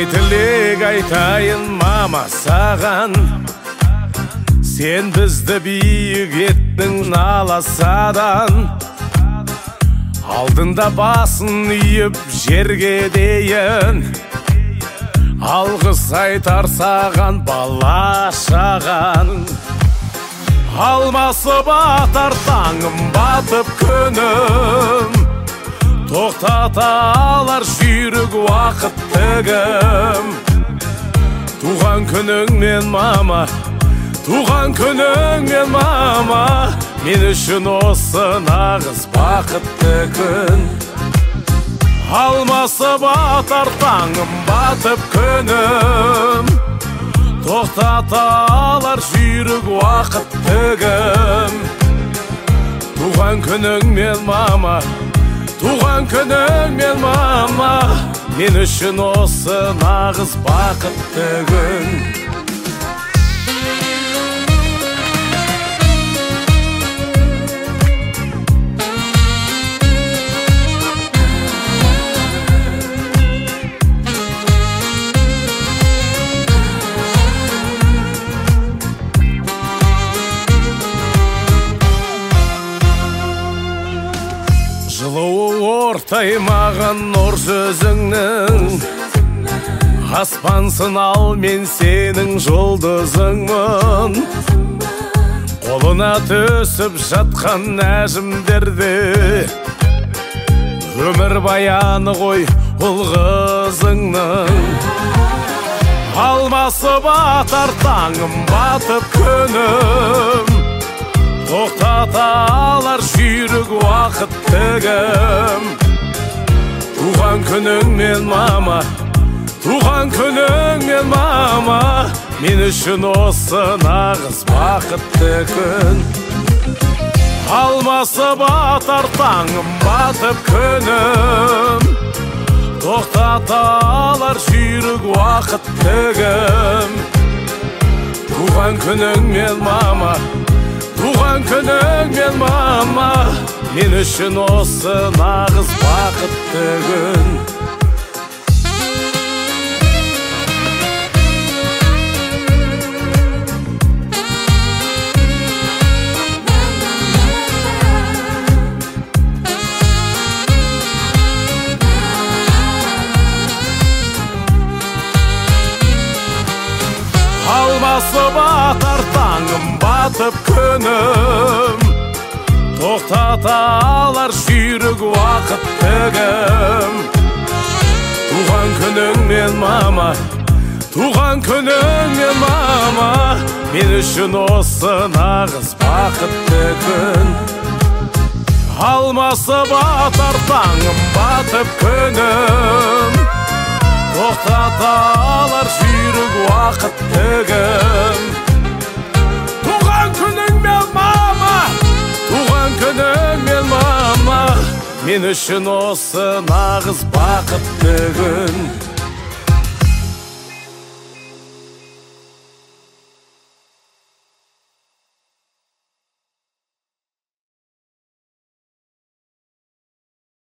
осылай тілек айтайын мама саған, сен бізді биік еттің аласадан, алдында басын үйіп жерге дейін, алғыс айтар саған бала шаған. Алмасы батар таңым батып күнім, тоқтата алар жүйрік уақыт тігім. Туған күніңмен мама, туған күніңмен мама, мен үшін осы нағыз бақытты күн. Алмасы батар таңым батып күнім, тоқтата алар жүйрік уақыт тігім. Туған күніңмен мама, туған күніңмен мама, мен үшін осы нағыз бақытты күн. Жылуы ортаймаған нұр сөзіңнің, аспансың ал мен сенің жұлдызыңмын. Қолына түсіп жатқан нәжімдерде өмір баяны ғой ұл қызыңның. Алмасы батар таңым батып күнім, тоқтата алар жүйрік уақыт тігім. Туған күніңмен мама, туған күніңмен мама, мен үшін осы нағыз бақытты күн. Алмасы батар таңым батып күнім, тоқтата алар жүйрік уақыт тігім. Туған күніңмен мама, туған күніңмен мама, мен үшін осы нағыз бақытты күн. Алмасы батар таңым батып күнім, тоқтата алар жүйрік уақыт тігім. Туған күніңмен мама, туған күніңмен мама, мен үшін осы нағыз бақытты күн. Алмасы батар таңым батып күнім, тоқтата алар жүйрік уақыт тігім. Туған күніңмен мама, туған күніңмен мама, мен үшін осы нағыз бақытты күн.